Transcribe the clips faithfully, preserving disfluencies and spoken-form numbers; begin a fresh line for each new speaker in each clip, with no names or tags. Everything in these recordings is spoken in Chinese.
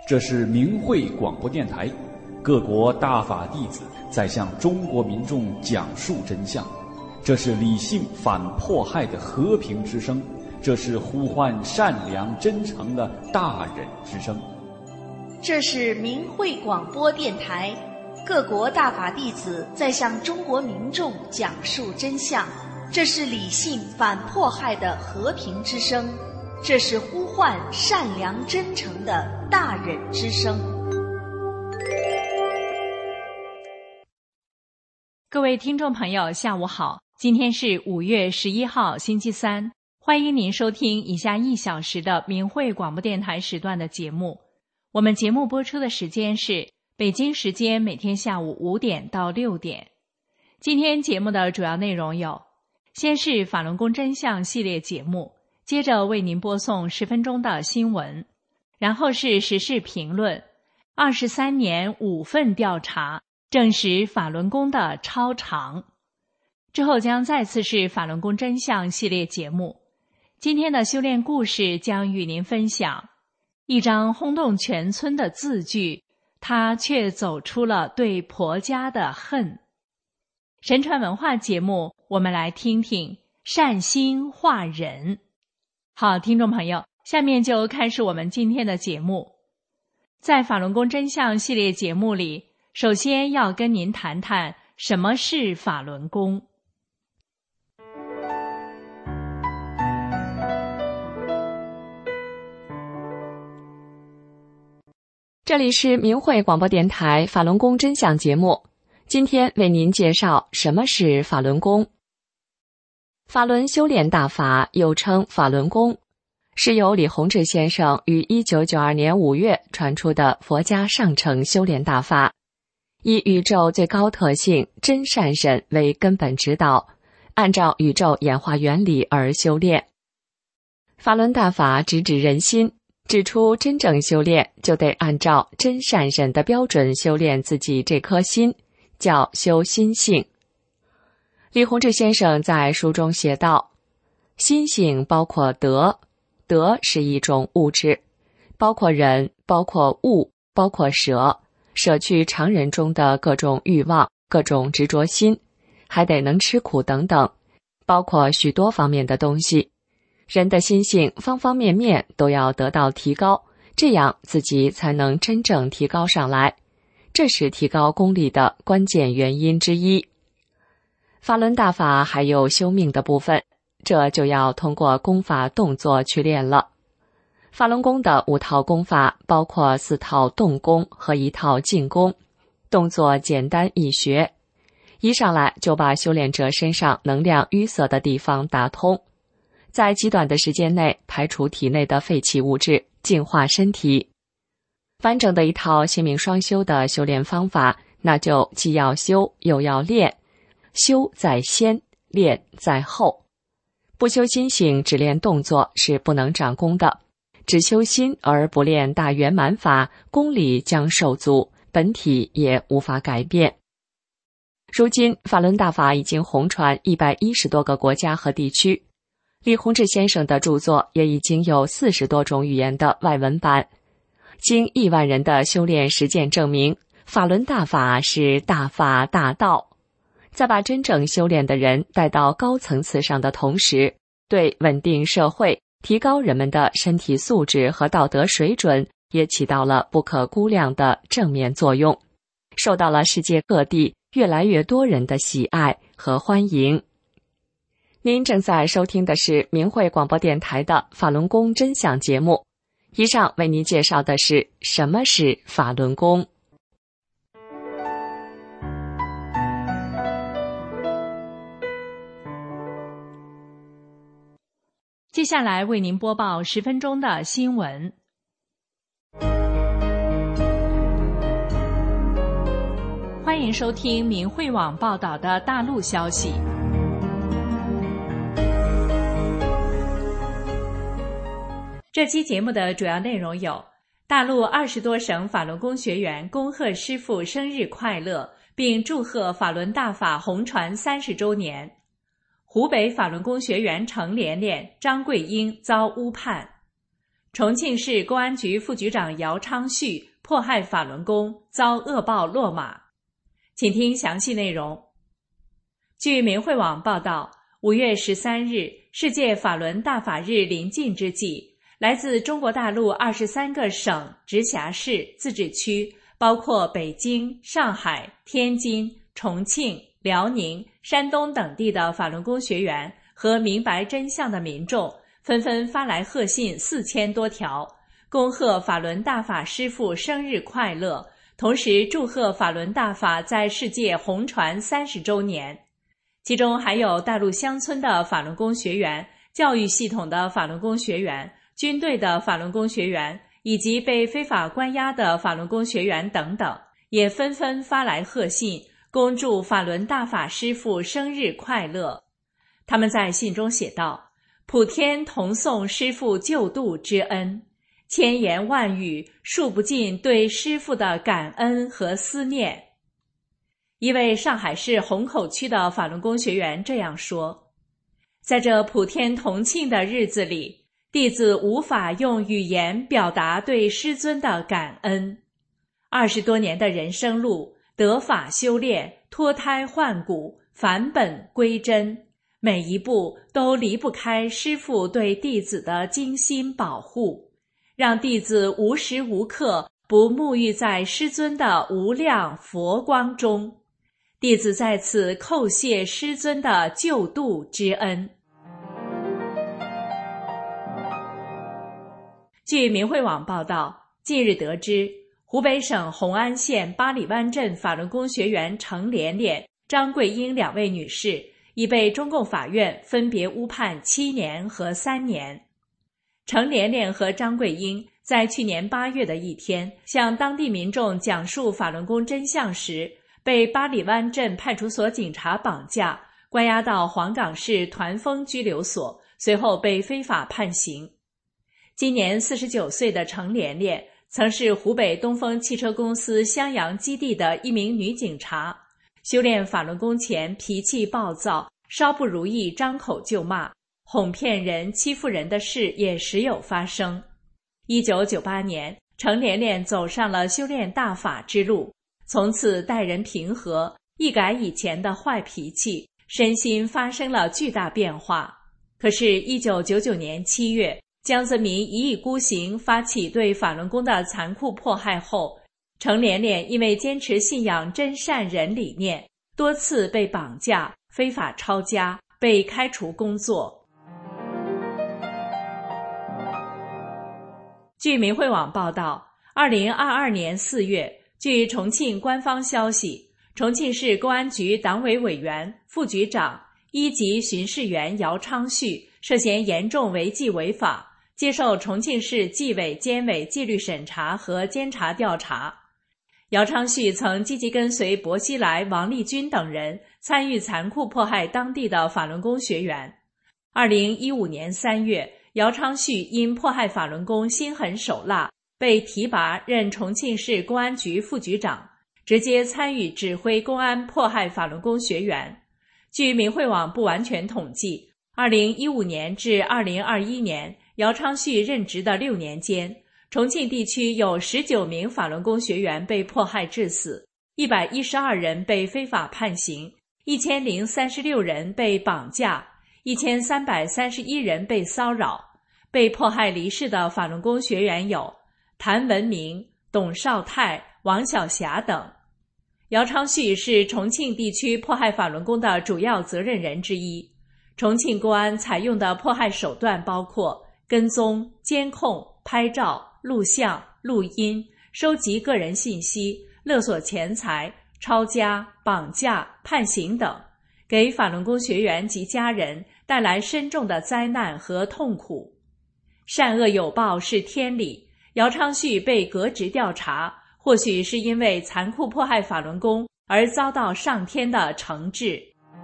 这是明慧广播电台，各国大法弟子在向中国民众讲述真相。这是理性反迫害的和平之声，这是呼唤善良真诚的大忍之声。
这是明慧广播电台，各国大法弟子在向中国民众讲述真相。这是理性反迫害的和平之声，这是呼唤善良真诚的大忍之声。
各位听众朋友，下午好，今天是五月十一号，星期三，欢迎您收听以下一小时的明慧广播电台时段的节目。我们节目播出的时间是北京时间每天下午五点到六点。今天节目的主要内容有：先是法轮功真相系列节目，接着为您播送十分钟的新闻，然后是时事评论，二十三年五份调查证实法轮功的超常。之后将再次是法轮功真相系列节目。今天的修炼故事将与您分享一张轰动全村的字句，他却走出了对婆家的恨。神传文化节目，我们来听听善心化人。好，听众朋友，下面就开始我们今天的节目。在法轮功真相系列节目里，首先要跟您谈谈什么是法轮功。
这里是明慧广播电台法轮功真相节目，今天为您介绍什么是法轮功。法轮修炼大法又称法轮功，是由李洪志先生于一九九二年五月传出的佛家上乘修炼大法，以宇宙最高特性真善忍为根本指导，按照宇宙演化原理而修炼。法轮大法直指人心，指出真正修炼就得按照真善忍的标准修炼自己这颗心，叫修心性。李洪志先生在书中写道，心性包括德，德是一种物质，包括忍，包括悟，包括舍，舍去常人中的各种欲望，各种执着心，还得能吃苦等等，包括许多方面的东西。人的心性方方面面都要得到提高，这样自己才能真正提高上来，这是提高功力的关键原因之一。法轮大法还有修命的部分，这就要通过功法动作去练了。法轮功的五套功法包括四套动功和一套静功，动作简单易学，一上来就把修炼者身上能量淤塞的地方打通，在极短的时间内排除体内的废弃物质，净化身体。完整的一套心命双修的修炼方法，那就既要修又要练，修在先，练在后。不修心性，只练动作是不能长功的，只修心而不练大圆满法，功力将受阻，本体也无法改变。如今法轮大法已经红传一百一十多个国家和地区，李洪志先生的著作也已经有四十多种语言的外文版，经亿万人的修炼实践证明，法轮大法是大法大道。在把真正修炼的人带到高层次上的同时，对稳定社会、提高人们的身体素质和道德水准也起到了不可估量的正面作用，受到了世界各地越来越多人的喜爱和欢迎。您正在收听的是明慧广播电台的法轮功真相节目，以上为您介绍的是什么是法轮功。
接下来为您播报十分钟的新闻。欢迎收听明慧网报道的大陆消息。这期节目的主要内容有：大陆二十多省法轮功学员恭贺师父生日快乐，并祝贺法轮大法红传三十周年；湖北法轮功学员程连连、张桂英遭诬判； 重庆市公安局副局长姚昌旭迫害法轮功，遭恶报落马。请听详细内容。据明慧网报道，五月十三日，世界法轮大法日临近之际，来自中国大陆二十三个省、直辖市、自治区，包括北京、上海、天津、重庆、辽宁、山东等地的法轮功学员和明白真相的民众，纷纷发来贺信四千多条，恭贺法轮大法师父生日快乐，同时祝贺法轮大法在世界红传三十周年。其中还有大陆乡村的法轮功学员、教育系统的法轮功学员、军队的法轮功学员，以及被非法关押的法轮功学员等等，也纷纷发来贺信，恭祝法轮大法师父生日快乐。他们在信中写道：普天同颂师父救度之恩，千言万语数不尽对师父的感恩和思念。一位上海市虹口区的法轮功学员这样说：在这普天同庆的日子里，弟子无法用语言表达对师尊的感恩。二十多年的人生路，得法修炼，脱胎换骨，返本归真，每一步都离不开师父对弟子的精心保护，让弟子无时无刻不沐浴在师尊的无量佛光中。弟子在此叩谢师尊的救度之恩。据明慧网报道，近日得知，湖北省红安县八里湾镇法轮功学员程连连、张桂英两位女士已被中共法院分别误判七年和三年。程连连和张桂英在去年八月的一天，向当地民众讲述法轮功真相时，被八里湾镇派出所警察绑架，关押到黄冈市团风拘留所，随后被非法判刑。今年四十九岁的程连连曾是湖北东风汽车公司襄阳基地的一名女警察，修炼法轮功前脾气暴躁，稍不如意张口就骂，哄骗人、欺负人的事也时有发生。一九九八年，程连连走上了修炼大法之路，从此待人平和，一改以前的坏脾气，身心发生了巨大变化。可是一九九九年七月，江泽民一意孤行，发起对法轮功的残酷迫害后，程连连因为坚持信仰真善忍理念，多次被绑架、非法抄家，被开除工作。据明慧网报道，二零二二年四月，据重庆官方消息，重庆市公安局党委委员、副局长、一级巡视员姚昌旭涉嫌严重违纪违法，接受重庆市纪委监委纪律审查和监察调查。姚昌旭曾积极跟随薄熙来、王立军等人参与残酷迫害当地的法轮功学员。二零一五年三月，姚昌旭因迫害法轮功心狠手辣，被提拔任重庆市公安局副局长，直接参与指挥公安迫害法轮功学员。据明慧网不完全统计，二零一五年至二零二一年，姚昌旭任职的六年间，重庆地区有十九名法轮功学员被迫害致死，一百一十二人被非法判刑，一千零三十六人被绑架，一千三百三十一人被骚扰。被迫害离世的法轮功学员有谭文明、董少泰、王小霞等。姚昌旭是重庆地区迫害法轮功的主要责任人之一。重庆公安采用的迫害手段包括跟踪、监控、拍照、录像、录音、收集个人信息、勒索钱财、抄家、绑架、判刑等，给法轮功学员及家人带来深重的灾难和痛苦。善恶有报是天理，姚昌旭被革职调查，或许是因为残酷迫害法轮功而遭到上天的惩治。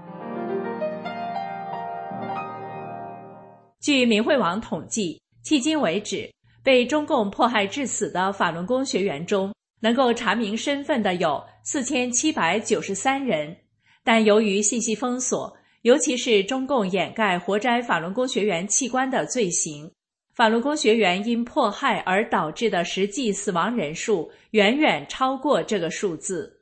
据明慧网统计，迄今为止，被中共迫害致死的法轮功学员中，能够查明身份的有四千七百九十三人，但由于信息封锁，尤其是中共掩盖活摘法轮功学员器官的罪行， 法轮功学员因迫害而导致的实际死亡人数远远超过这个数字。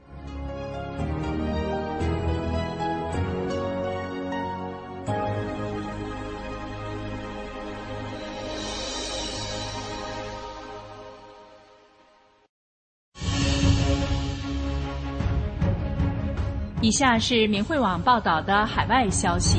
以下是明慧网报道的海外消息。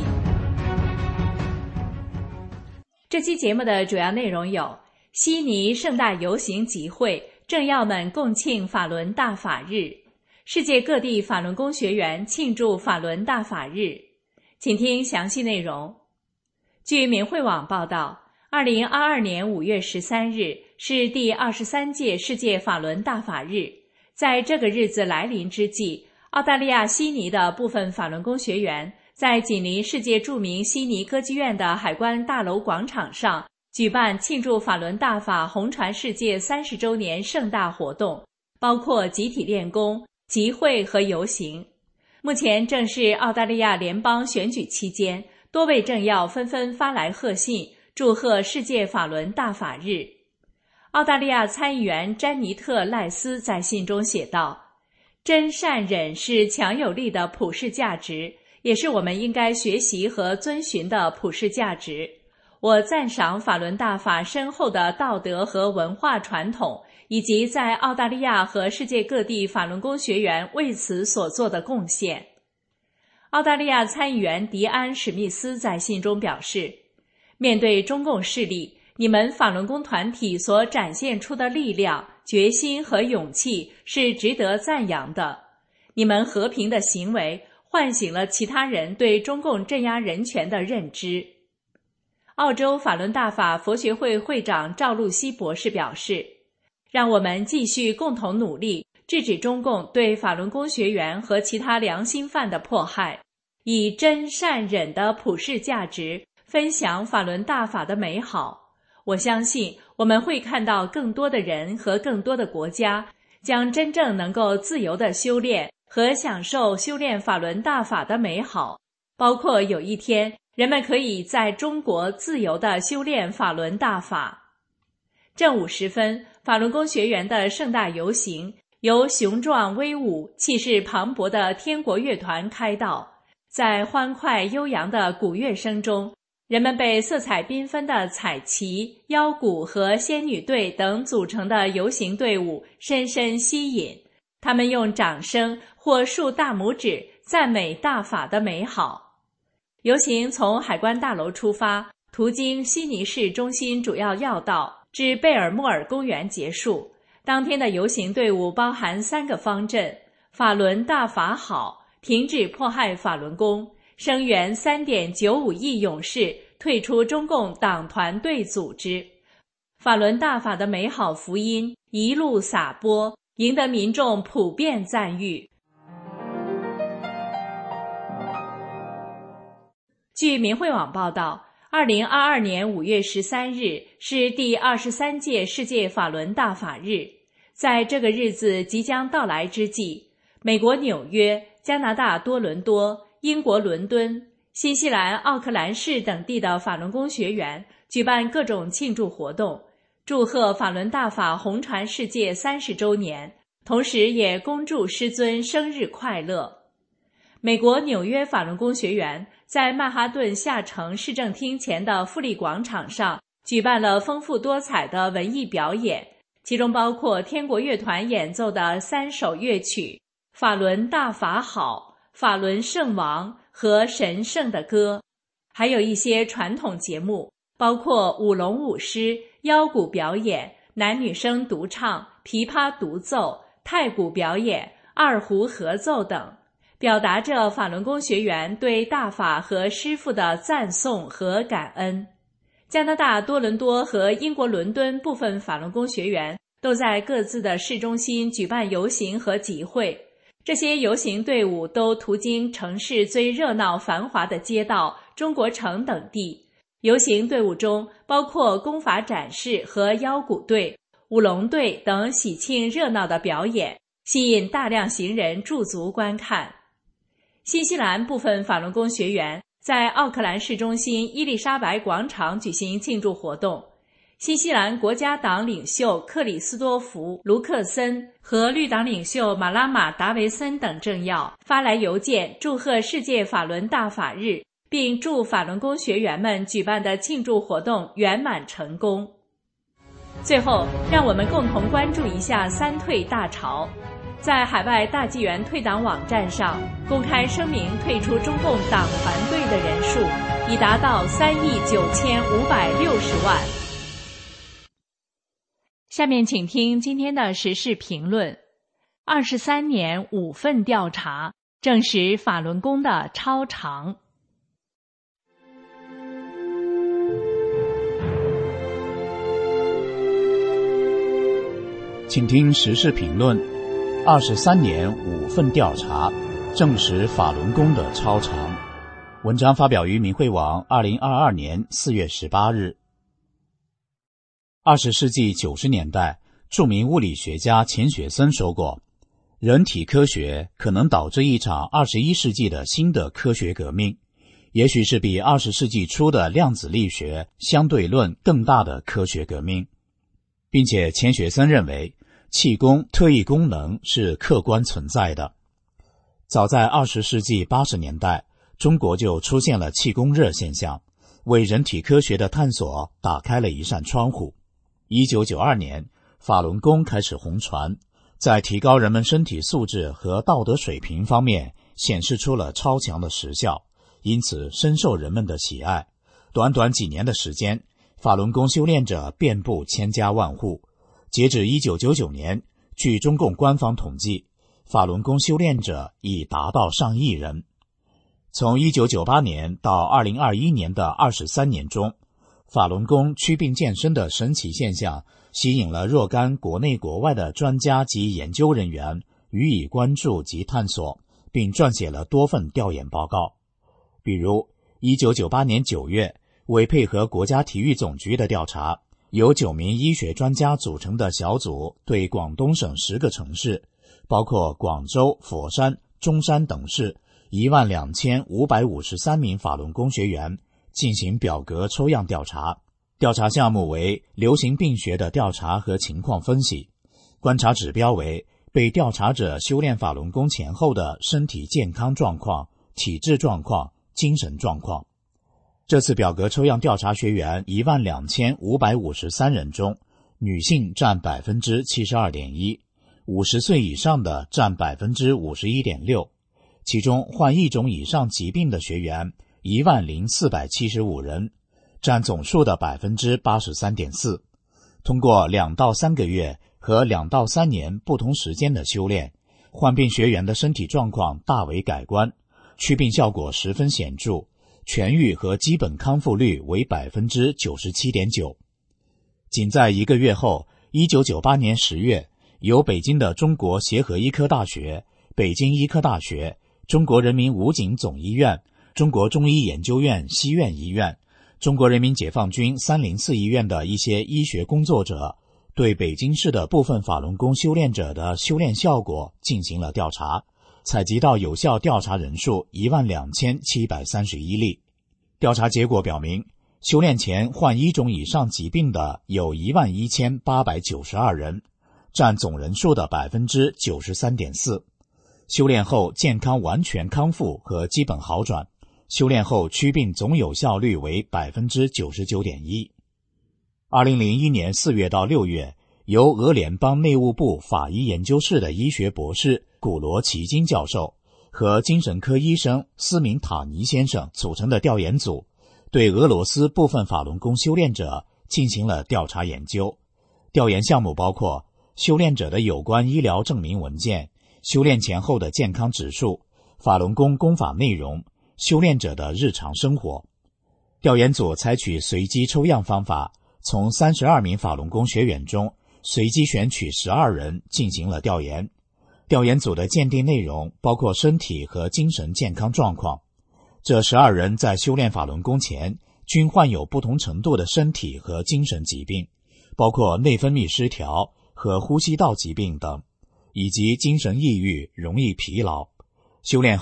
这期节目的主要内容有：悉尼盛大游行集会，政要们共庆法轮大法日；世界各地法轮功学员庆祝法轮大法日。请听详细内容。据明慧网报道，二零二二年五月十三日是第二十三届世界法轮大法日。在这个日子来临之际，澳大利亚悉尼的部分法轮功学员在紧邻世界著名悉尼歌剧院的海关大楼广场上举办庆祝法轮大法红传世界三十周年盛大活动，包括集体练功、集会和游行。目前正是澳大利亚联邦选举期间，多位政要纷纷发来贺信，祝贺世界法轮大法日。澳大利亚参议员詹妮特·赖斯在信中写道：真善忍是强有力的普世价值，也是我们应该学习和遵循的普世价值。我赞赏法轮大法深厚的道德和文化传统，以及在澳大利亚和世界各地法轮功学员为此所做的贡献。澳大利亚参议员迪安·史密斯在信中表示，面对中共势力，你们法轮功团体所展现出的力量、决心和勇气是值得赞扬的。你们和平的行为唤醒了其他人对中共镇压人权的认知。澳洲法轮大法佛学会会长赵露西博士表示，让我们继续共同努力，制止中共对法轮功学员和其他良心犯的迫害，以真善忍的普世价值分享法轮大法的美好。我相信我们会看到更多的人和更多的国家将真正能够自由地修炼和享受修炼法轮大法的美好，包括有一天人们可以在中国自由地修炼法轮大法。正午时分，法轮功学员的盛大游行由雄壮威武、气势磅礴的天国乐团开道，在欢快悠扬的鼓乐声中，人们被色彩缤纷的彩旗、腰鼓和仙女队等组成的游行队伍深深吸引，他们用掌声或竖大拇指赞美大法的美好。游行从海关大楼出发，途经悉尼市中心主要要道，至贝尔莫尔公园结束。当天的游行队伍包含三个方阵：法轮大法好、停止迫害法轮功、声援 三点九五亿勇士退出中共党团队组织。法轮大法的美好福音一路洒播，赢得民众普遍赞誉。据明慧网报道，二零二二年五月十三日是第二十三届世界法轮大法日。在这个日子即将到来之际，美国纽约、加拿大多伦多、英国伦敦、新西兰奥克兰市等地的法轮功学员举办各种庆祝活动，祝贺法轮大法红传世界三十周年，同时也恭祝师尊生日快乐。美国纽约法轮功学员在曼哈顿下城市政厅前的富丽广场上举办了丰富多彩的文艺表演，其中包括天国乐团演奏的三首乐曲《法轮大法好》、《法轮圣王》和《神圣的歌》，还有一些传统节目，包括舞龙舞狮、腰鼓表演、男女生独唱、琵琶独奏、太鼓表演、二胡合奏等，表达着法轮功学员对大法和师父的赞颂和感恩。加拿大多伦多和英国伦敦部分法轮功学员都在各自的市中心举办游行和集会，这些游行队伍都途经城市最热闹繁华的街道中国城等地。游行队伍中包括功法展示和腰鼓队、舞龙队等喜庆热闹的表演，吸引大量行人驻足观看。新西兰部分法轮功学员在奥克兰市中心伊丽莎白广场举行庆祝活动。新西兰国家党领袖克里斯多福·卢克森和绿党领袖马拉马·达维森等政要发来邮件，祝贺世界法轮大法日，并祝法轮功学员们举办的庆祝活动圆满成功。最后，让我们共同关注一下三退大潮。在海外大纪元退党网站上公开声明退出中共党团队的人数已达到三亿九千五百六十万。下面请听今天的时事评论。二十三年五份调查证实法轮功的超常。
请听时事评论。二十三年五份调查证实法轮功的超常。文章发表于明慧网二零二二年四月十八日。二十世纪九十年代，著名物理学家钱学森说过，人体科学可能导致一场二十一世纪的新的科学革命，也许是比二十世纪初的量子力学、相对论更大的科学革命。并且钱学森认为，气功特异功能是客观存在的。早在二十世纪八十年代，中国就出现了气功热现象，为人体科学的探索打开了一扇窗户。一九九二年，法轮功开始红传，在提高人们身体素质和道德水平方面显示出了超强的实效，因此深受人们的喜爱。短短几年的时间，法轮功修炼者遍布千家万户。截止一九九九年，据中共官方统计，法轮功修炼者已达到上亿人。从一九九八年到二零二一年的二十三年中，法轮功祛病健身的神奇现象吸引了若干国内国外的专家及研究人员予以关注及探索，并撰写了多份调研报告。比如一九九八年九月，为配合国家体育总局的调查，由九名医学专家组成的小组对广东省十个城市，包括广州、佛山、中山等市一万两千五百五十三名法轮功学员进行表格抽样调查。调查项目为流行病学的调查和情况分析，观察指标为被调查者修炼法轮功前后的身体健康状况、体质状况、精神状况。这次表格抽样调查学员一万两千五百五十三人中，女性占 百分之七十二点一， 五十岁以上的占 百分之五十一点六， 其中患一种以上疾病的学员一万零四百七十五人，占总数的 百分之八十三点四。 通过两到三个月和两到三年不同时间的修炼，患病学员的身体状况大为改观，祛病效果十分显著，痊愈和基本康复率为 百分之九十七点九。 仅在一个月后，一九九八年十月，由北京的中国协和医科大学、北京医科大学、中国人民武警总医院、中国中医研究院西苑医院、中国人民解放军三零四医院的一些医学工作者，对北京市的部分法轮功修炼者的修炼效果进行了调查，采集到有效调查人数一万两千七百三十一例。调查结果表明，修炼前患一种以上疾病的有一万一千八百九十二人，占总人数的 百分之九十三点四。 修炼后健康完全康复和基本好转，修炼后祛病总有效率为 百分之九十九点一。 二零零一年四月到六月，由俄联邦内务部法医研究室的医学博士古罗奇金教授和精神科医生斯明塔尼先生组成的调研组，对俄罗斯部分法轮功修炼者进行了调查研究。调研项目包括修炼者的有关医疗证明文件、修炼前后的健康指数、法轮功功法内容、修炼者的日常生活。调研组采取随机抽样方法，从三十二名法轮功学员中随机选取十二人进行了调研。调研组的鉴定内容包括身体和精神健康状况。这十二人在修炼法轮功前均患有不同程度的身体和精神疾病，包括内分泌失调和呼吸道疾病等，以及精神抑郁、容易疲劳。修炼后，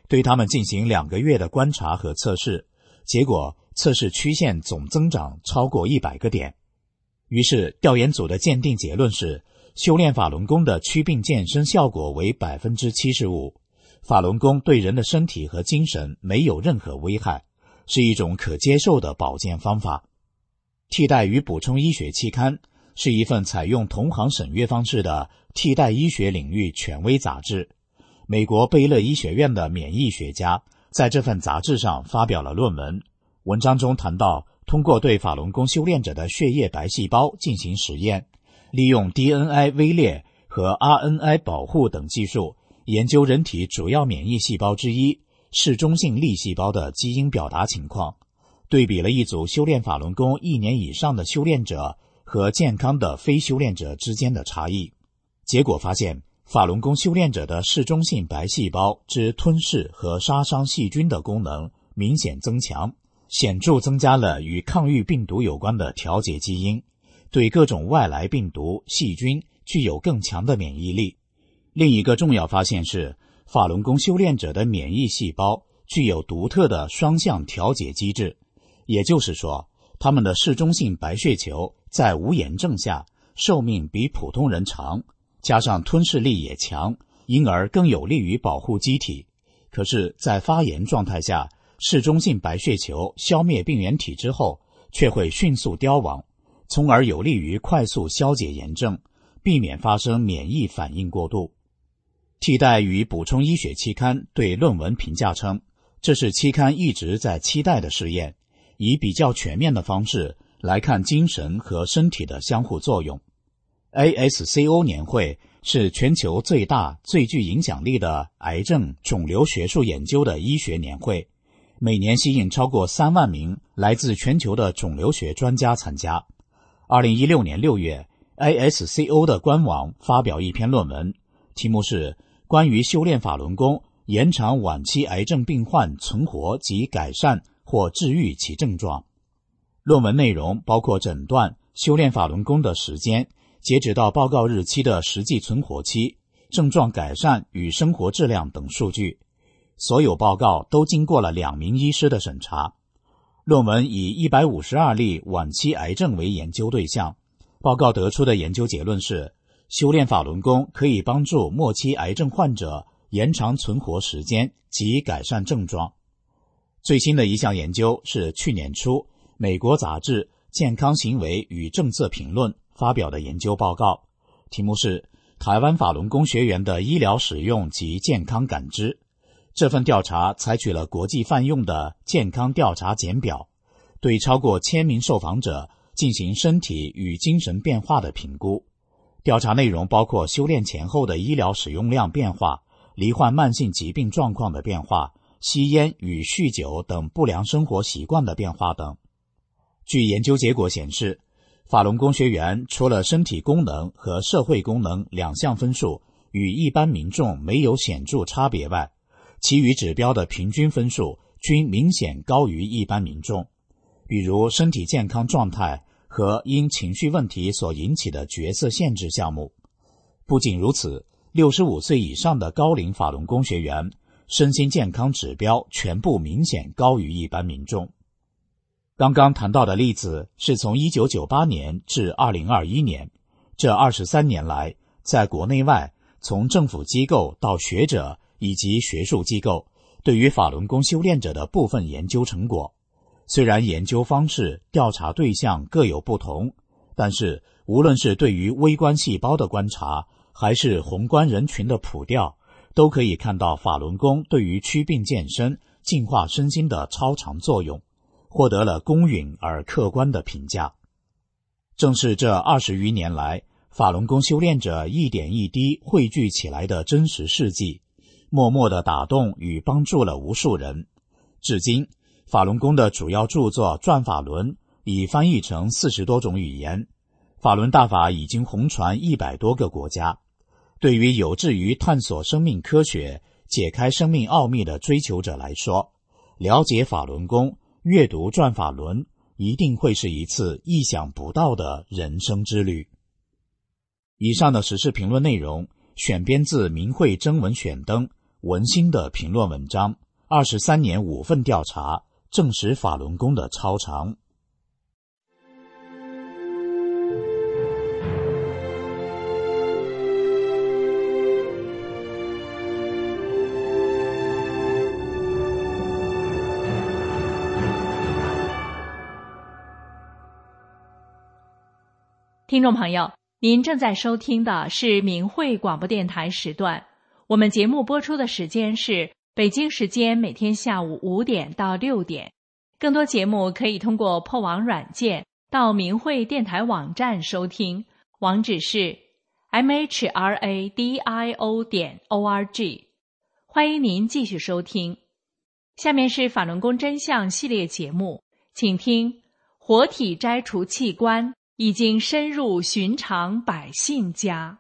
对他们进行两个月的观察和测试，结果测试曲线总增长超过一百个点。于是调研组的鉴定结论是，修炼法轮功的祛病健身效果为 百分之七十五， 法轮功对人的身体和精神没有任何危害，是一种可接受的保健方法。替代与补充医学期刊是一份采用同行审阅方式的替代医学领域权威杂志。美国贝勒医学院的免疫学家在这份杂志上发表了论文，文章中谈到，通过对法轮功修炼者的血液白细胞进行实验，利用 D N I 位列和 R N A 保护等技术，研究人体主要免疫细胞之一嗜中性粒细胞的基因表达情况，对比了一组修炼法轮功一年以上的修炼者和健康的非修炼者之间的差异。结果发现，法轮功修炼者的嗜中性白细胞之吞噬和杀伤细菌的功能明显增强，显著增加了与抗御病毒有关的调节基因，对各种外来病毒、细菌具有更强的免疫力。另一个重要发现是，法轮功修炼者的免疫细胞具有独特的双向调节机制，也就是说，他们的嗜中性白血球在无炎症下寿命比普通人长，加上吞噬力也强，因而更有利于保护机体。可是在发炎状态下，嗜中性白血球消灭病原体之后却会迅速凋亡，从而有利于快速消解炎症，避免发生免疫反应过度。替代与补充医学期刊对论文评价称，这是期刊一直在期待的试验，以比较全面的方式来看精神和身体的相互作用。 A S C O 年会是全球最大最具影响力的癌症肿瘤学术研究的医学年会，每年吸引超过三万名来自全球的肿瘤学专家参加。二零一六年六月 A S C O 的官网发表一篇论文，题目是关于修炼法轮功延长晚期癌症病患存活及改善或治愈其症状。论文内容包括诊断、修炼法轮功的时间、截止到报告日期的实际存活期、症状改善与生活质量等数据。所有报告都经过了两名医师的审查。论文以一百五十二例晚期癌症为研究对象，报告得出的研究结论是，修炼法轮功可以帮助末期癌症患者延长存活时间及改善症状。最新的一项研究是去年初美国杂志《健康行为与政策评论》发表的研究报告，题目是台湾法轮功学员的医疗使用及健康感知。这份调查采取了国际泛用的健康调查简表，对超过千名受访者进行身体与精神变化的评估。调查内容包括修炼前后的医疗使用量变化、罹患慢性疾病状况的变化、吸烟与酗酒等不良生活习惯的变化等。据研究结果显示，法轮功学员除了身体功能和社会功能两项分数与一般民众没有显著差别外，其余指标的平均分数均明显高于一般民众，比如身体健康状态和因情绪问题所引起的角色限制项目。不仅如此，六十五岁以上的高龄法轮功学员身心健康指标全部明显高于一般民众。刚刚谈到的例子是从一九九八年至二零二一年，这二十三年来，在国内外，从政府机构到学者以及学术机构对于法轮功修炼者的部分研究成果。虽然研究方式、调查对象各有不同，但是无论是对于微观细胞的观察，还是宏观人群的普调，都可以看到法轮功对于祛病健身、净化身心的超常作用，获得了公允而客观的评价。正是这二十余年来，法轮功修炼者一点一滴汇聚起来的真实事迹，默默地打动与帮助了无数人。至今，法轮功的主要著作《转法轮》已翻译成四十多种语言，法轮大法已经红传一百多个国家。对于有志于探索生命科学、解开生命奥秘的追求者来说，了解法轮功、阅读《转法轮》一定会是一次意想不到的人生之旅。以上的时事评论内容选编自明慧征文选登， 文心的评论文章，二十三年五份调查，证实法轮功的超常。
听众朋友，您正在收听的是明慧广播电台时段，我们节目播出的时间是北京时间每天下午五点到六点。更多节目可以通过破网软件到明慧电台网站收听，网址是 m h r a d i o 点 o r g。 欢迎您继续收听。下面是法轮功真相系列节目，请听活体摘除器官已经深入寻常百姓家。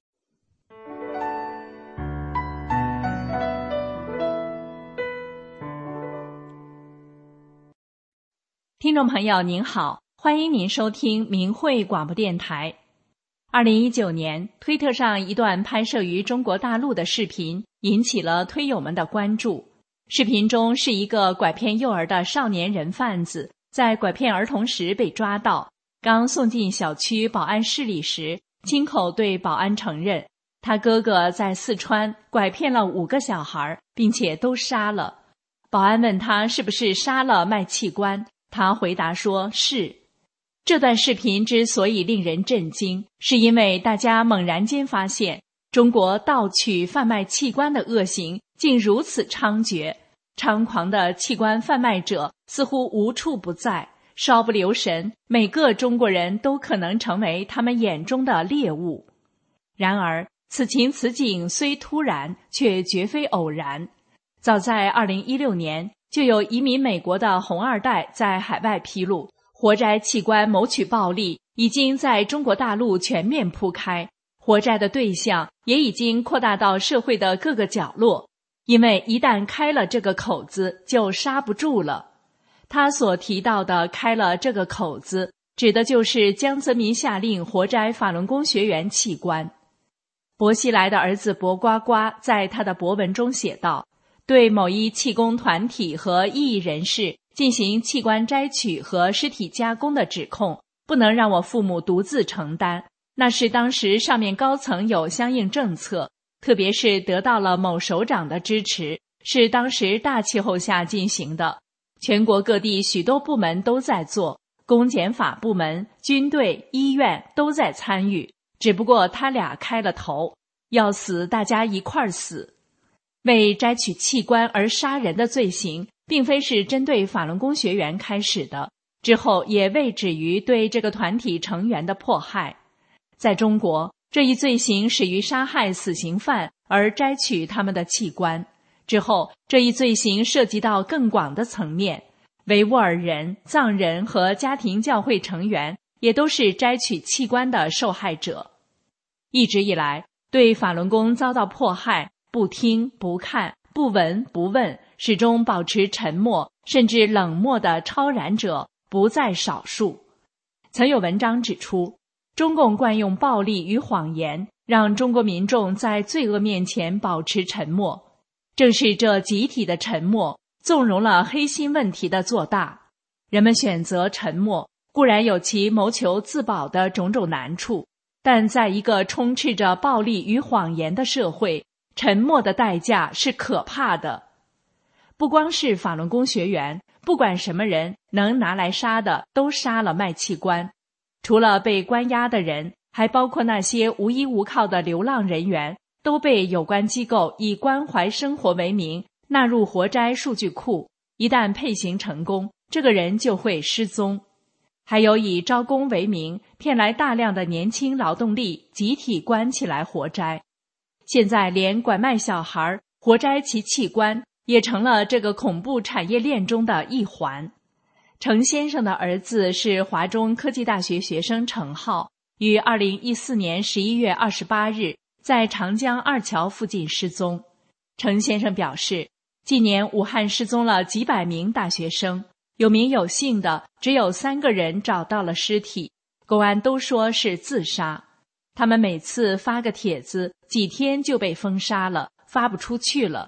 听众朋友您好，欢迎您收听明慧广播电台。二零一九年，推特上一段拍摄于中国大陆的视频引起了推友们的关注。视频中是一个拐骗幼儿的少年人贩子，在拐骗儿童时被抓到，刚送进小区保安室里时，亲口对保安承认，他哥哥在四川拐骗了五个小孩，并且都杀了。保安问他是不是杀了卖器官，他回答说是。这段视频之所以令人震惊，是因为大家猛然间发现，中国盗取贩卖器官的恶行竟如此猖獗，猖狂的器官贩卖者似乎无处不在，稍不留神，每个中国人都可能成为他们眼中的猎物。然而，此情此景虽突然，却绝非偶然。早在二零一六年，就有移民美国的红二代在海外披露，活摘器官谋取暴利已经在中国大陆全面铺开，活摘的对象也已经扩大到社会的各个角落，因为一旦开了这个口子，就刹不住了。他所提到的开了这个口子，指的就是江泽民下令活摘法轮功学员器官。薄熙来的儿子薄瓜瓜在他的博文中写道，对某一气功团体和异议人士进行器官摘取和尸体加工的指控，不能让我父母独自承担，那是当时上面高层有相应政策，特别是得到了某首长的支持，是当时大气候下进行的。全国各地许多部门都在做，公检法部门、军队、医院都在参与，只不过他俩开了头，要死大家一块儿死。为摘取器官而杀人的罪行，并非是针对法轮功学员开始的，之后也未止于对这个团体成员的迫害。在中国，这一罪行始于杀害死刑犯而摘取他们的器官。之后，这一罪行涉及到更广的层面，维吾尔人、藏人和家庭教会成员也都是摘取器官的受害者。一直以来，对法轮功遭到迫害，不听、不看、不闻、不问，始终保持沉默甚至冷漠的超然者不在少数。曾有文章指出，中共惯用暴力与谎言，让中国民众在罪恶面前保持沉默。正是这集体的沉默，纵容了黑心问题的做大。人们选择沉默，固然有其谋求自保的种种难处，但在一个充斥着暴力与谎言的社会，沉默的代价是可怕的。不光是法轮功学员，不管什么人能拿来杀的都杀了卖器官。除了被关押的人，还包括那些无依无靠的流浪人员，都被有关机构以关怀生活为名纳入活摘数据库，一旦配型成功，这个人就会失踪。还有以招工为名骗来大量的年轻劳动力，集体关起来活摘。现在连拐卖小孩、活摘其器官也成了这个恐怖产业链中的一环。程先生的儿子是华中科技大学学生程浩，于二零一四年十一月二十八日在长江二桥附近失踪。程先生表示，近年武汉失踪了几百名大学生，有名有姓的只有三个人找到了尸体，公安都说是自杀。他们每次发个帖子，几天就被封杀了，发不出去了。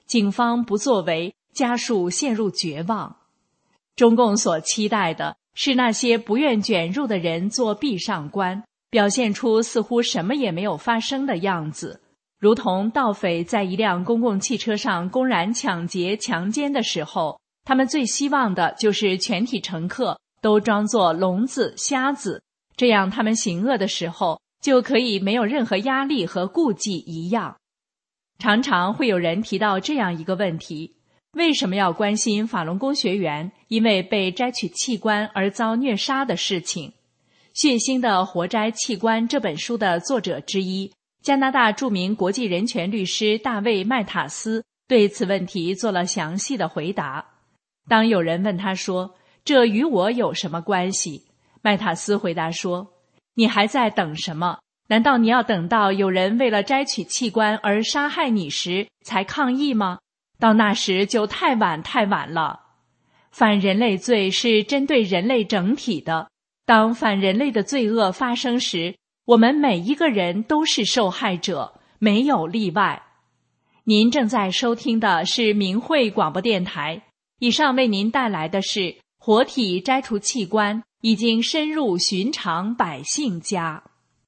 警方不作为，家属陷入绝望。中共所期待的是那些不愿卷入的人做壁上观，表现出似乎什么也没有发生的样子，如同盗匪在一辆公共汽车上公然抢劫强奸的时候，他们最希望的就是全体乘客都装作聋子瞎子，这样他们行恶的时候就可以没有任何压力和顾忌一样。常常会有人提到这样一个问题，为什么要关心法轮功学员因为被摘取器官而遭虐杀的事情？血腥的活摘器官这本书的作者之一，加拿大著名国际人权律师大卫·麦塔斯对此问题做了详细的回答。当有人问他说，这与我有什么关系？麦塔斯回答说，你还在等什么？难道你要等到有人为了摘取器官而杀害你时才抗议吗？到那时就太晚太晚了。反人类罪是针对人类整体的，当反人类的罪恶发生时，我们每一个人都是受害者，没有例外。您正在收听的是明慧广播电台，以上为您带来的是活体摘除器官已经深入寻常百姓家。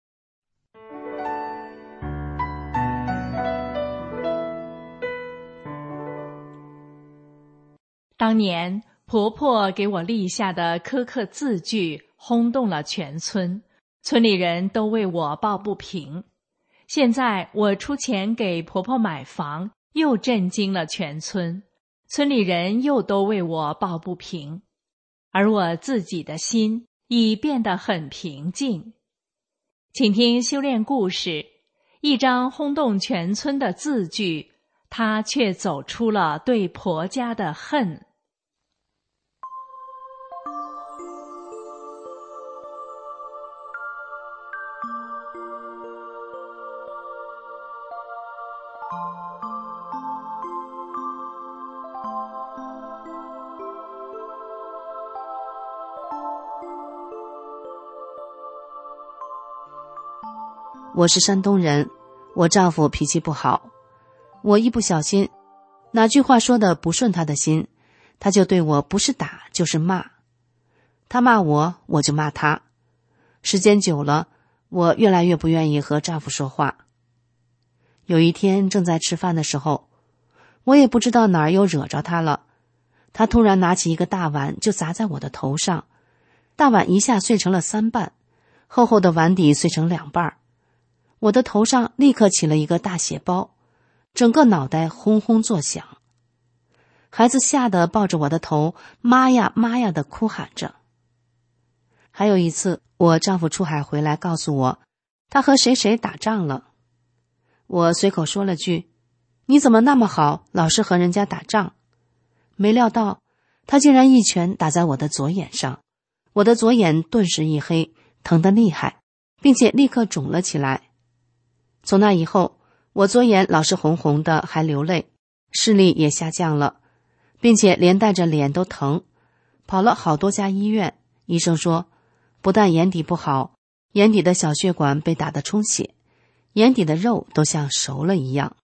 当年婆婆给我立下的苛刻字句轰动了全村，村里人都为我抱不平。现在我出钱给婆婆买房，又震惊了全村，村里人又都为我抱不平，而我自己的心已变得很平静。请听修炼故事，一张轰动全村的字句，她却走出了对婆家的恨。
我是山东人，我丈夫脾气不好，我一不小心，哪句话说的不顺他的心，他就对我不是打就是骂。他骂我，我就骂他。时间久了，我越来越不愿意和丈夫说话。有一天正在吃饭的时候，我也不知道哪儿又惹着他了，他突然拿起一个大碗就砸在我的头上，大碗一下碎成了三半，厚厚的碗底碎成两半，我的头上立刻起了一个大血包，整个脑袋轰轰作响。孩子吓得抱着我的头，妈呀妈呀地哭喊着。还有一次，我丈夫出海回来告诉我，他和谁谁打仗了。我随口说了句，你怎么那么好，老是和人家打仗？没料到，他竟然一拳打在我的左眼上，我的左眼顿时一黑，疼得厉害，并且立刻肿了起来。从那以后，我左眼老是红红的，还流泪，视力也下降了，并且连带着脸都疼，跑了好多家医院，医生说，不但眼底不好，眼底的小血管被打得充血，眼底的肉都像熟了一样。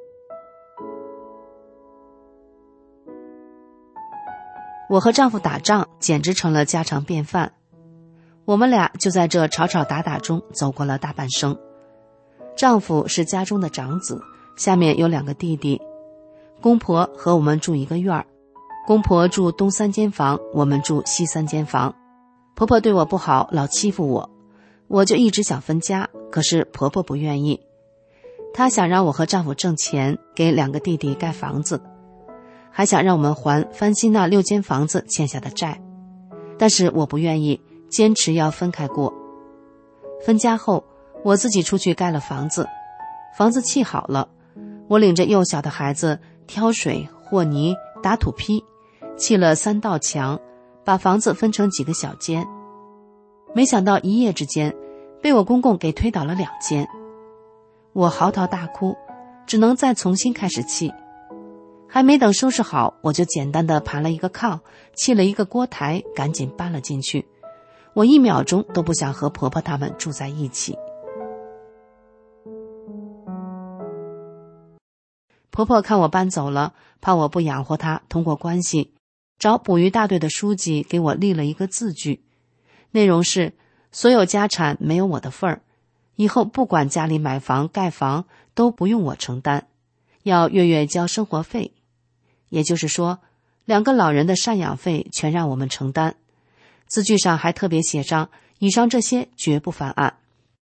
我和丈夫打仗简直成了家常便饭，我们俩就在这吵吵打打中走过了大半生。丈夫是家中的长子，下面有两个弟弟，公婆和我们住一个院儿，公婆住东三间房，我们住西三间房。婆婆对我不好，老欺负我，我就一直想分家，可是婆婆不愿意。她想让我和丈夫挣钱，给两个弟弟盖房子，还想让我们还翻新那六间房子欠下的债，但是我不愿意，坚持要分开过。分家后，我自己出去盖了房子，房子砌好了，我领着幼小的孩子挑水、和泥、打土坯，砌了三道墙，把房子分成几个小间。没想到一夜之间，被我公公给推倒了两间。我嚎啕大哭，只能再重新开始砌。还没等收拾好，我就简单的盘了一个炕，砌了一个锅台，赶紧搬了进去。我一秒钟都不想和婆婆他们住在一起。 婆婆看我搬走了，怕我不养活她，通过关系找捕鱼大队的书记给我立了一个字据，内容是所有家产没有我的份儿，以后不管家里买房盖房都不用我承担，要月月交生活费，也就是说两个老人的赡养费全让我们承担。字据上还特别写上以上这些绝不翻案。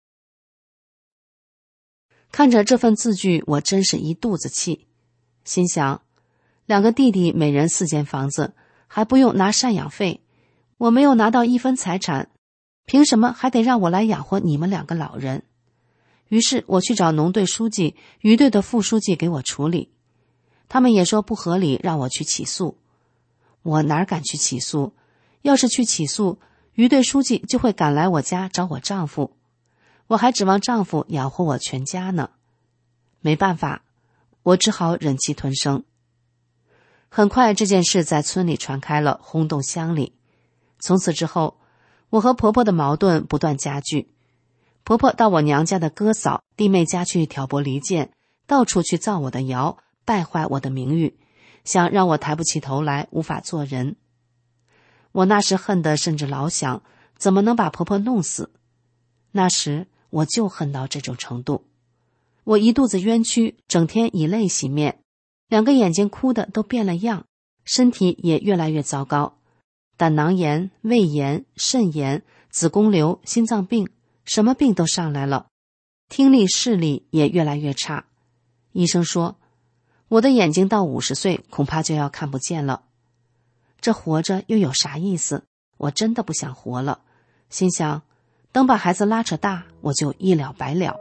看着这份字据，我真是一肚子气，心想两个弟弟每人四间房子，还不用拿赡养费，我没有拿到一分财产，凭什么还得让我来养活你们两个老人？于是我去找农队书记、渔队的副书记给我处理，他们也说不合理，让我去起诉。我哪敢去起诉？要是去起诉，渔队书记就会赶来我家找我丈夫，我还指望丈夫养活我全家呢。没办法，我只好忍气吞声。很快这件事在村里传开了，轰动乡里。从此之后，我和婆婆的矛盾不断加剧。婆婆到我娘家的哥嫂、弟妹家去挑拨离间，到处去造我的谣，败坏我的名誉，想让我抬不起头来，无法做人。我那时恨得甚至老想怎么能把婆婆弄死。那时我就恨到这种程度，我一肚子冤屈，整天以泪洗面，两个眼睛哭的都变了样，身体也越来越糟糕，胆囊炎、胃炎、肾炎、子宫瘤、心脏病，什么病都上来了，听力视力也越来越差。医生说我的眼睛到五十岁恐怕就要看不见了。这活着又有啥意思？我真的不想活了，心想等把孩子拉扯大，我就一了百了。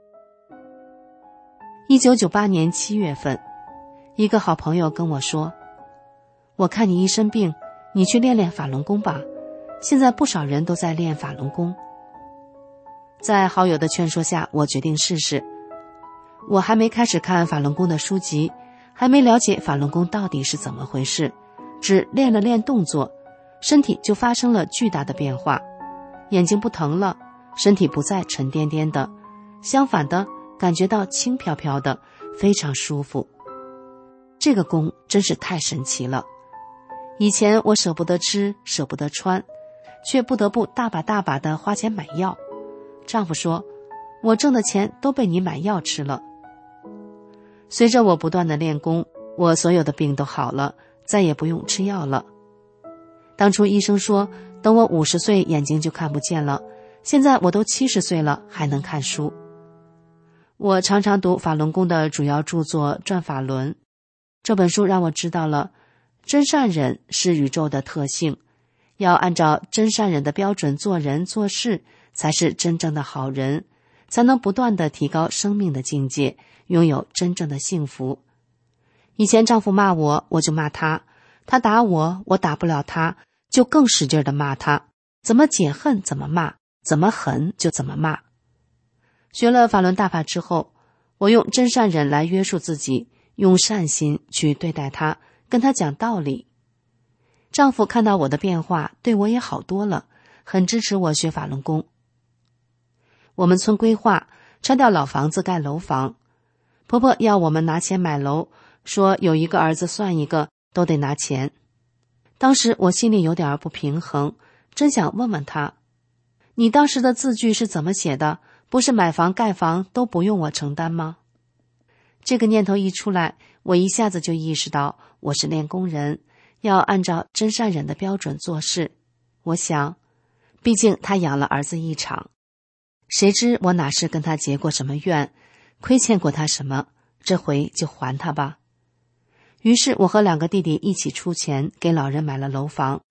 一九九八年七月份，一个好朋友跟我说，我看你一身病，你去练练法轮功吧，现在不少人都在练法轮功。在好友的劝说下，我决定试试。我还没开始看法轮功的书籍，还没了解法轮功到底是怎么回事，只练了练动作，身体就发生了巨大的变化，眼睛不疼了，身体不再沉甸甸的，相反的感觉到轻飘飘的，非常舒服。这个功真是太神奇了。以前我舍不得吃，舍不得穿，却不得不大把大把的花钱买药。丈夫说，我挣的钱都被你买药吃了。随着我不断的练功，我所有的病都好了，再也不用吃药了。当初医生说等我五十岁眼睛就看不见了，现在我都七十岁了还能看书。我常常读法轮功的主要著作《转法轮》，这本书让我知道了真善忍是宇宙的特性，要按照真善忍的标准做人做事，才是真正的好人，才能不断地提高生命的境界，拥有真正的幸福。以前丈夫骂我，我就骂他，他打我，我打不了他，就更使劲地骂他，怎么解恨怎么骂，怎么狠就怎么骂。学了法轮大法之后，我用真善忍来约束自己，用善心去对待他，跟他讲道理。丈夫看到我的变化，对我也好多了，很支持我学法轮功。我们村规划拆掉老房子盖楼房，婆婆要我们拿钱买楼，说有一个儿子算一个，都得拿钱。当时我心里有点不平衡，真想问问她，你当时的字据是怎么写的？不是买房盖房都不用我承担吗？这个念头一出来，我一下子就意识到我是练功人，要按照真善忍的标准做事。我想，毕竟他养了儿子一场，谁知我哪是跟他结过什么怨，亏欠过他什么，这回就还他吧。于是我和两个弟弟一起出钱给老人买了楼房。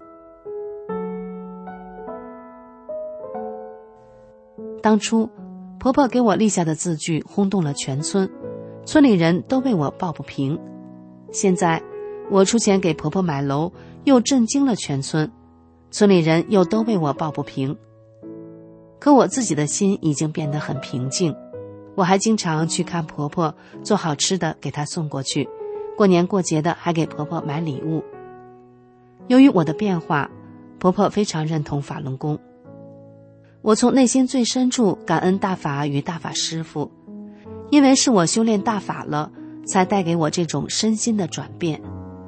当初婆婆给我立下的字据轰动了全村，村里人都为我抱不平。现在我出钱给婆婆买楼，又震惊了全村，村里人又都为我抱不平。可我自己的心已经变得很平静，我还经常去看婆婆，做好吃的给她送过去，过年过节的还给婆婆买礼物。由于我的变化，婆婆非常认同法轮功。我从内心最深处感恩大法与大法师父，因为是我修炼大法了， 才带给我这种身心的转变。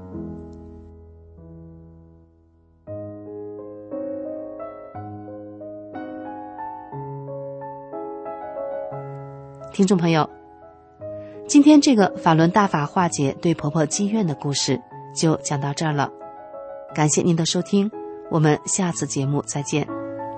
听众朋友，今天这个法轮大法化解对婆婆积怨的故事就讲到这儿了，感谢您的收听，我们下次节目再见。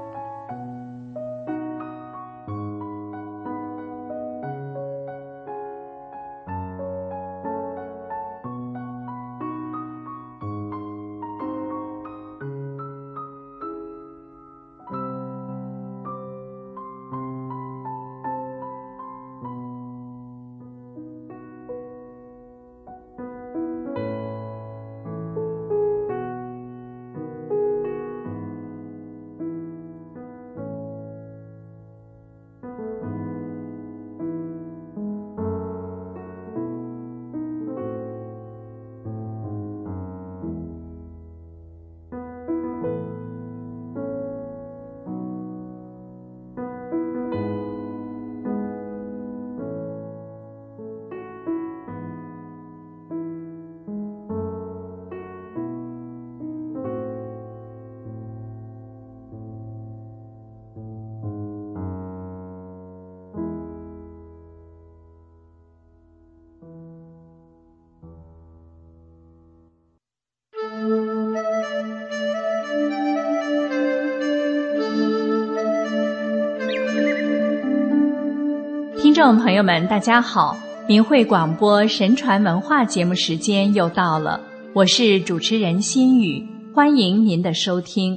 听众朋友们，大家好，明慧广播神传文化节目时间又到了，我是主持人心雨，欢迎您的收听。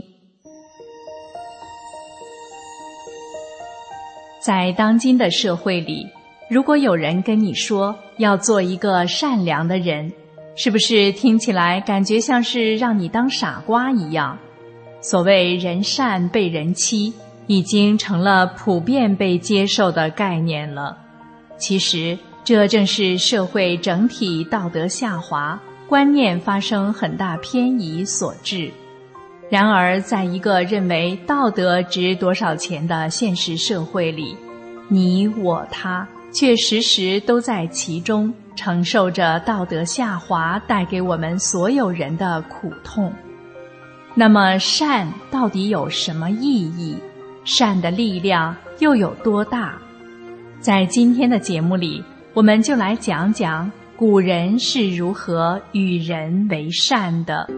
在当今的社会里，如果有人跟你说要做一个善良的人，是不是听起来感觉像是让你当傻瓜一样？所谓人善被人欺，已经成了普遍被接受的概念了。其实这正是社会整体道德下滑，观念发生很大偏移所致。然而在一个认为道德值多少钱的现实社会里，你我他却时时都在其中承受着道德下滑带给我们所有人的苦痛。那么善到底有什么意义？善的力量又有多大？在今天的节目里，我们就来讲讲古人是如何与人为善的。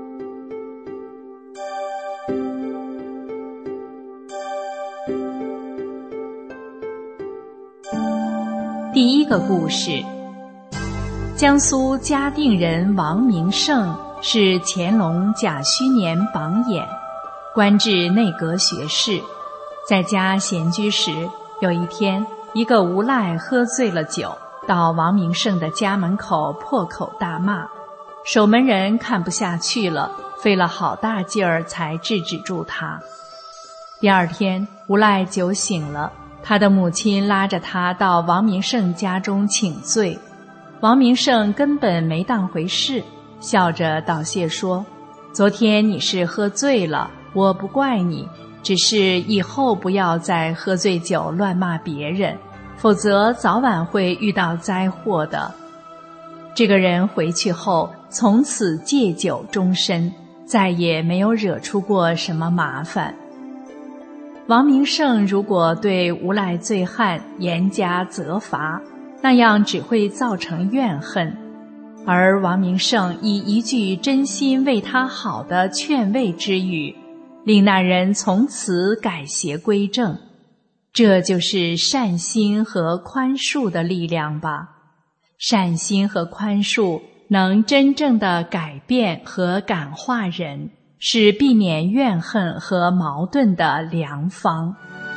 第一个故事，江苏嘉定人王明胜是乾隆甲戌年榜眼，官至内阁学士。在家闲居时，有一天，一个无赖喝醉了酒，到王明胜的家门口破口大骂。守门人看不下去了，费了好大劲儿才制止住他。第二天，无赖酒醒了，他的母亲拉着他到王明胜家中请罪。王明胜根本没当回事，笑着道谢说：“昨天你是喝醉了，我不怪你，只是以后不要再喝醉酒乱骂别人，否则早晚会遇到灾祸的。”这个人回去后，从此戒酒终身，再也没有惹出过什么麻烦。王明胜如果对无赖醉汉严加责罚，那样只会造成怨恨，而王明胜以一句真心为他好的劝慰之语，令那人从此改邪归正。这就是善心和宽恕的力量吧。善心和宽恕能真正的改变和感化人，是避免怨恨和矛盾的良方。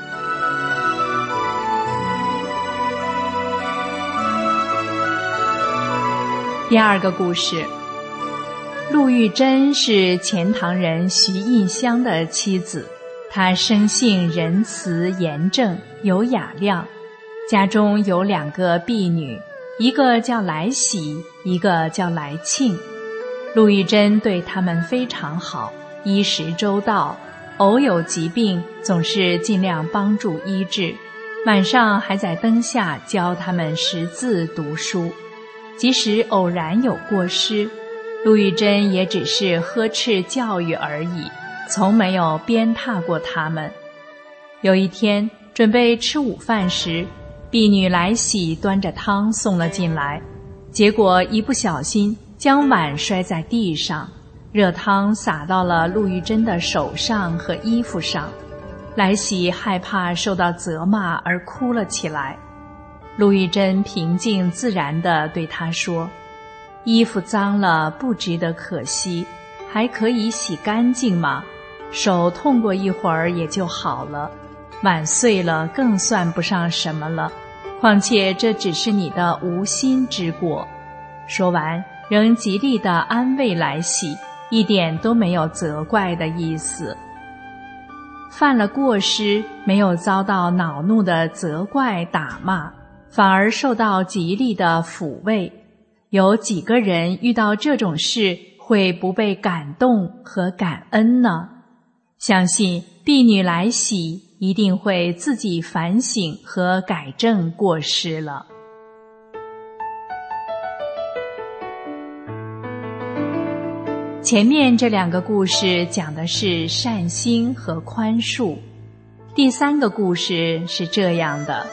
第二个故事，陆玉珍是钱塘人徐印香的妻子，她生性仁慈严正，有雅量，家中有两个婢女，一个叫来喜，一个叫来庆。陆玉珍对他们非常好，衣食周到，偶有疾病总是尽量帮助医治，晚上还在灯下教他们识字读书。 即使偶然有过失，陆玉珍也只是呵斥教育而已，从没有鞭挞过他们。有一天准备吃午饭时，婢女来喜端着汤送了进来，结果一不小心将碗摔在地上，热汤洒到了陆玉珍的手上和衣服上。来喜害怕受到责骂而哭了起来。陆玉珍平静自然地对她说，衣服脏了不值得可惜，还可以洗干净吗？手痛过一会儿也就好了，碗碎了更算不上什么了，况且这只是你的无心之过。说完仍极力地安慰来喜，一点都没有责怪的意思。犯了过失，没有遭到恼怒的责怪打骂，反而受到极力的抚慰。有几个人遇到这种事会不被感动和感恩呢？相信婢女来喜一定会自己反省和改正过失了。前面这两个故事讲的是善心和宽恕，第三个故事是这样的。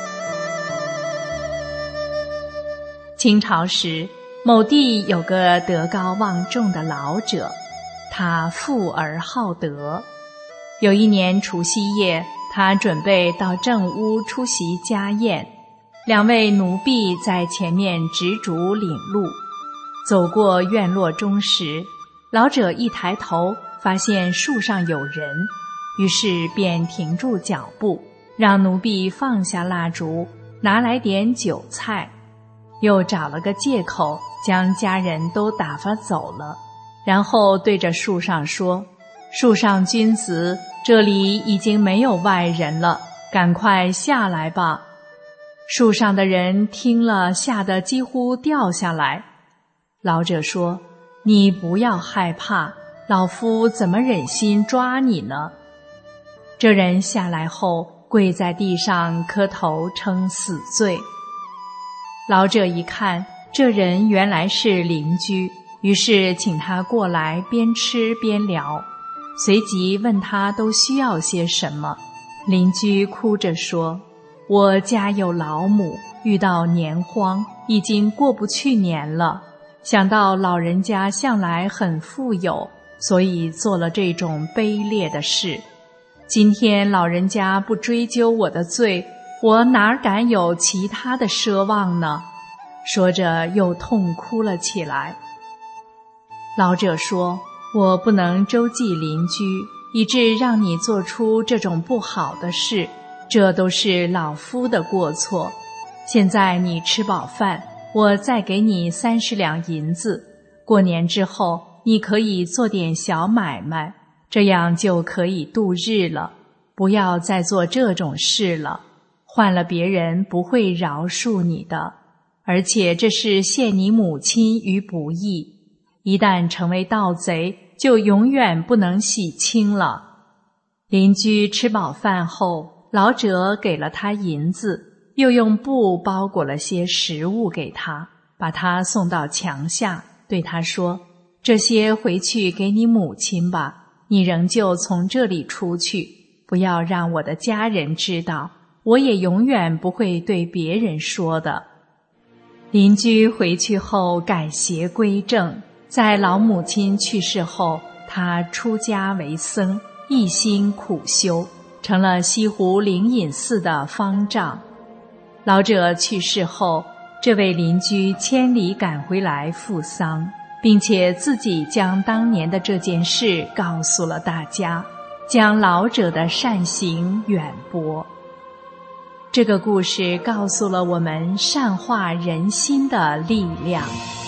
清朝时，某地有个德高望重的老者，他富而好德。有一年除夕夜，他准备到正屋出席家宴，两位奴婢在前面执烛领路。走过院落中时，老者一抬头发现树上有人，于是便停住脚步，让奴婢放下蜡烛，拿来点酒菜，又找了个借口将家人都打发走了，然后对着树上说，树上君子，这里已经没有外人了，赶快下来吧。树上的人听了，吓得几乎掉下来。老者说，你不要害怕，老夫怎么忍心抓你呢？这人下来后跪在地上磕头称死罪。老者一看这人原来是邻居，于是请他过来边吃边聊，随即问他都需要些什么。邻居哭着说，我家有老母，遇到年荒，已经过不去年了，想到老人家向来很富有，所以做了这种卑劣的事。今天老人家不追究我的罪，我哪敢有其他的奢望呢？说着又痛哭了起来。老者说，我不能周济邻居，以致让你做出这种不好的事，这都是老夫的过错。现在你吃饱饭，我再给你三十两银子，过年之后你可以做点小买卖，这样就可以度日了。不要再做这种事了，换了别人不会饶恕你的，而且这是陷你母亲于不义，一旦成为盗贼，就永远不能洗清了。邻居吃饱饭后，老者给了他银子，又用布包裹了些食物给他，把他送到墙下，对他说，这些回去给你母亲吧，你仍旧从这里出去，不要让我的家人知道，我也永远不会对别人说的。邻居回去后改邪归正，在老母亲去世后，他出家为僧，一心苦修，成了西湖灵隐寺的方丈。老者去世后，这位邻居千里赶回来赴丧，并且自己将当年的这件事告诉了大家，将老者的善行远播。这个故事告诉了我们善化人心的力量。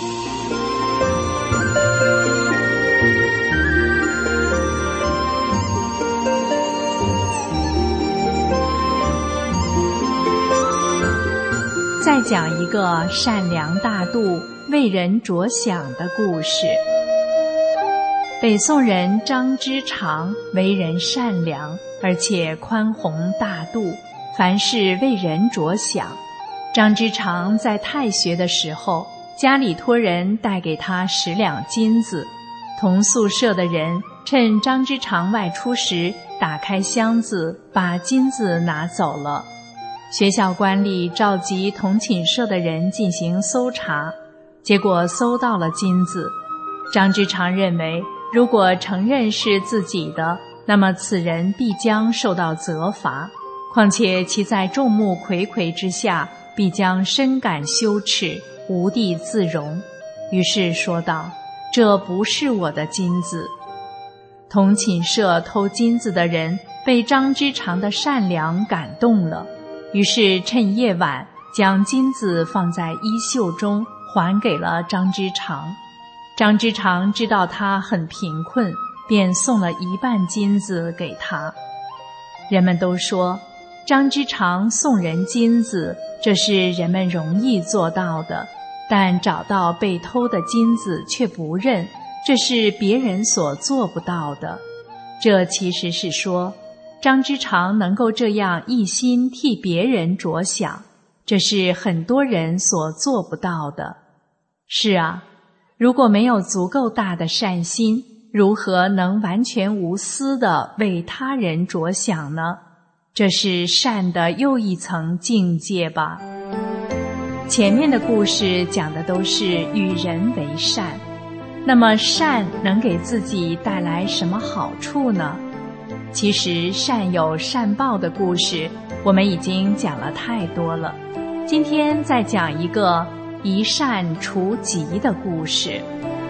再讲一个善良大度、为人着想的故事。北宋人张之常为人善良，而且宽宏大度，凡事为人着想。张之常在太学的时候， 家里托人带给他十两金子。同宿舍的人趁张之常外出时，打开箱子，把金子拿走了。学校官吏召集同寝舍的人进行搜查，结果搜到了金子。张之常认为，如果承认是自己的，那么此人必将受到责罚，况且其在众目睽睽之下，必将深感羞耻，无地自容。于是说道：这不是我的金子。同寝舍偷金子的人被张之常的善良感动了，于是趁夜晚将金子放在衣袖中，还给了张之常。张之常知道他很贫困，便送了一半金子给他。人们都说，张之常送人金子，这是人们容易做到的，但找到被偷的金子却不认，这是别人所做不到的。这其实是说，张之常能够这样一心替别人着想，这是很多人所做不到的。是啊，如果没有足够大的善心，如何能完全无私地为他人着想呢？这是善的又一层境界吧。前面的故事讲的都是与人为善，那么善能给自己带来什么好处呢？其实善有善报的故事我们已经讲了太多了，今天再讲一个一善除疾的故事。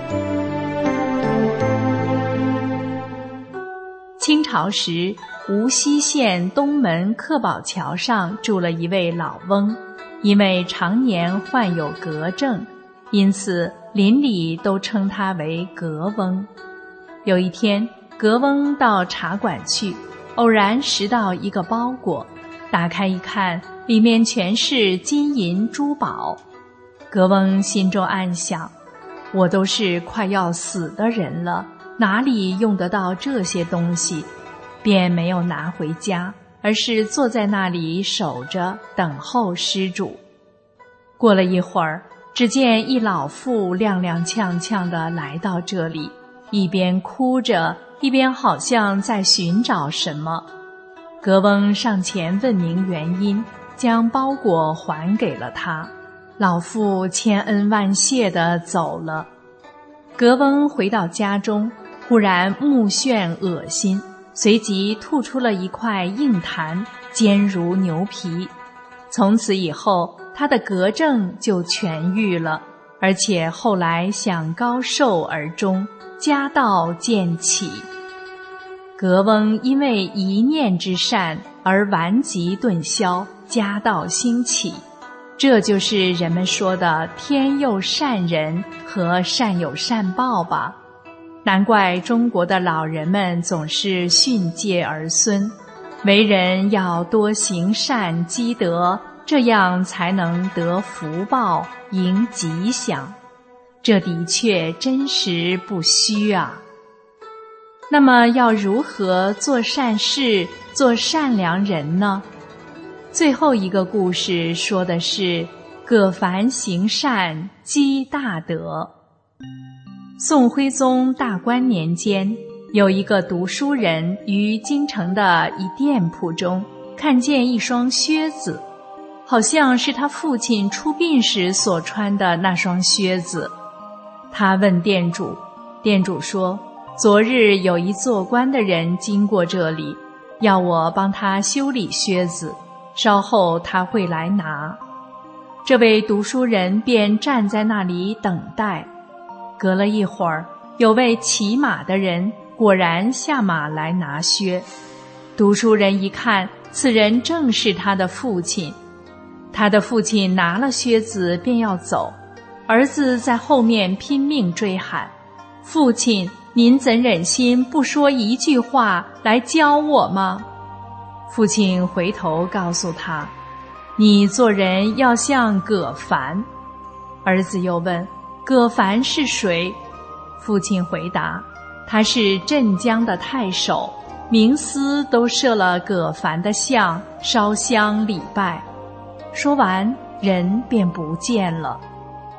清朝时，无锡县东门克宝桥上住了一位老翁，因为常年患有嗝症，因此邻里都称他为嗝翁。有一天，嗝翁到茶馆去，偶然拾到一个包裹，打开一看，里面全是金银珠宝。嗝翁心中暗想，我都是快要死的人了，哪里用得到这些东西？便没有拿回家，而是坐在那里守着，等候施主。过了一会儿，只见一老妇踉踉跄跄地来到这里，一边哭着，一边好像在寻找什么。嗝翁上前问明原因，将包裹还给了他。老妇千恩万谢地走了。嗝翁回到家中，忽然目眩恶心，随即吐出了一块硬痰，坚如牛皮。从此以后，他的嗝症就痊愈了，而且后来享高寿而终，家道渐起。嗝翁因为一念之善而顽疾顿消，家道兴起，这就是人们说的天佑善人和善有善报吧。难怪中国的老人们总是训诫儿孙，为人要多行善积德，这样才能得福报，迎吉祥。这的确真实不虚啊。那么要如何做善事，做善良人呢？最后一个故事说的是葛凡行善积大德。宋徽宗大观年间，有一个读书人于京城的一店铺中看见一双靴子，好像是他父亲出殡时所穿的那双靴子。他问店主，店主说，昨日有一做官的人经过这里，要我帮他修理靴子，稍后他会来拿。这位读书人便站在那里等待。隔了一会儿，有位骑马的人果然下马来拿靴。读书人一看，此人正是他的父亲。他的父亲拿了靴子便要走，儿子在后面拼命追喊，父亲，您怎忍心不说一句话来教我吗？父亲回头告诉他，你做人要像葛凡。儿子又问，葛凡是谁？父亲回答，他是镇江的太守，冥司都设了葛凡的像，烧香礼拜。说完，人便不见了。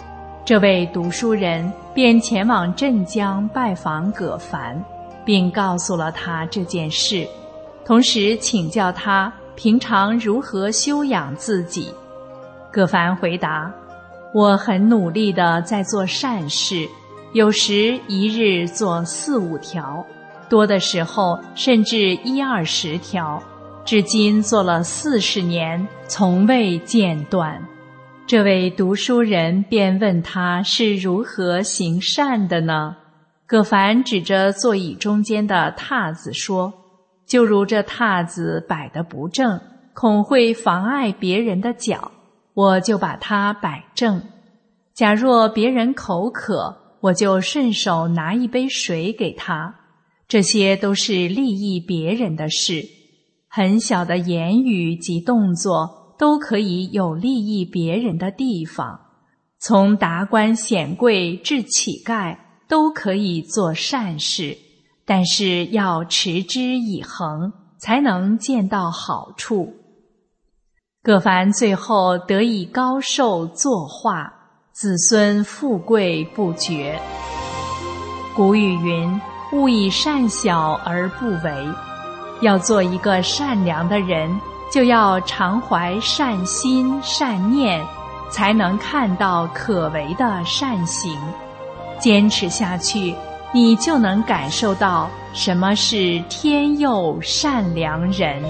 这位读书人便前往镇江拜访葛凡，并告诉了他这件事，同时请教他平常如何修养自己。葛凡回答：我很努力地在做善事，有时一日做四五条，多的时候甚至一二十条，至今做了四十年，从未间断。这位读书人便问他是如何行善的呢？葛凡指着座椅中间的榻子说：就如这榻子摆得不正，恐会妨碍别人的脚，我就把它摆正。假若别人口渴，我就顺手拿一杯水给他。这些都是利益别人的事，很小的言语及动作都可以有利益别人的地方，从达官显贵至乞丐都可以做善事，但是要持之以恒，才能见到好处。葛凡最后得以高寿作化，子孙富贵不绝。古语云：勿以善小而不为。要做一个善良的人，就要常怀善心善念，才能看到可为的善行。坚持下去，你就能感受到什么是天佑善良人。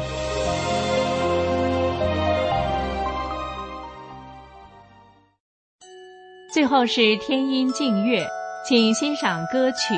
最后是天音静乐，请欣赏歌曲。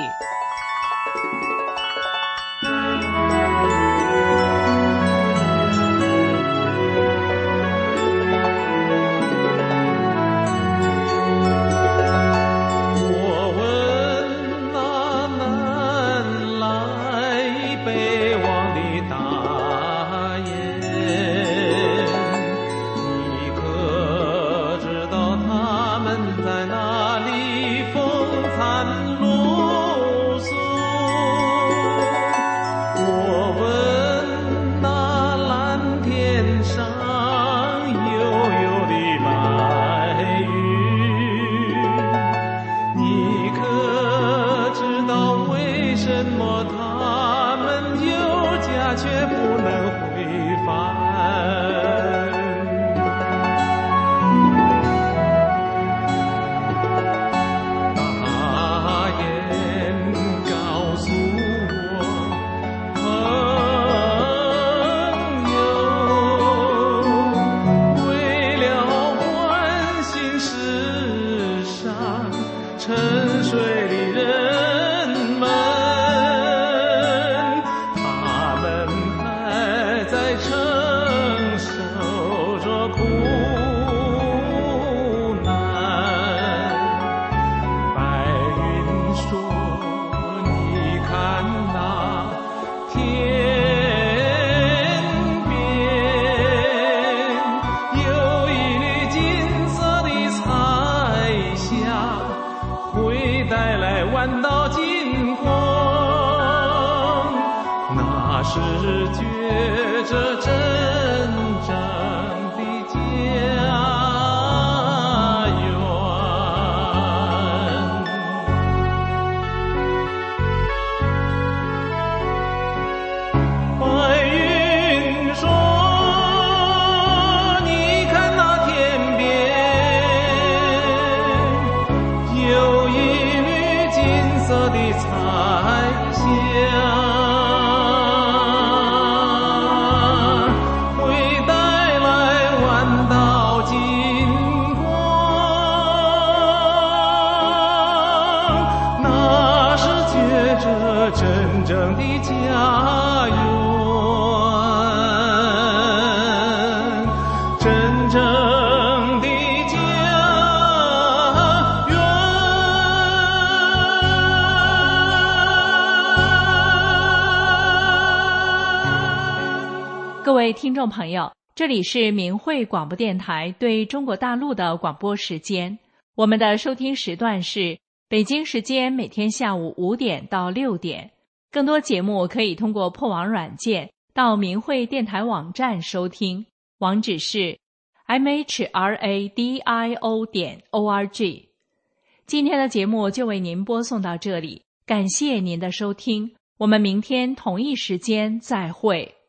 各位听众朋友，这里是明慧广播电台对中国大陆的广播时间。我们的收听时段是北京时间每天下午五点到六点。更多节目可以通过破网软件到明慧电台网站收听，网址是 m h r a d i o 点 o r g。 今天的节目就为您播送到这里，感谢您的收听，我们明天同一时间再会。